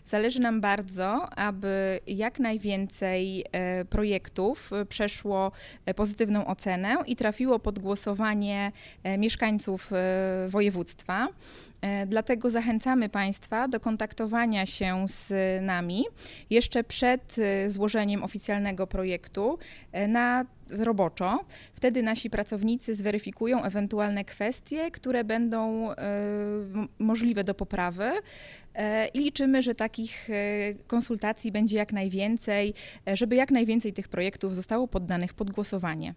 Zależy nam bardzo, aby jak najwięcej projektów przeszło pozytywną ocenę i trafiło pod głosowanie mieszkańców województwa. Dlatego zachęcamy Państwa do kontaktowania się z nami jeszcze przed złożeniem oficjalnego projektu na roboczo. Wtedy nasi pracownicy zweryfikują ewentualne kwestie, które będą możliwe do poprawy i liczymy, że takich konsultacji będzie jak najwięcej, żeby jak najwięcej tych projektów zostało poddanych pod głosowanie.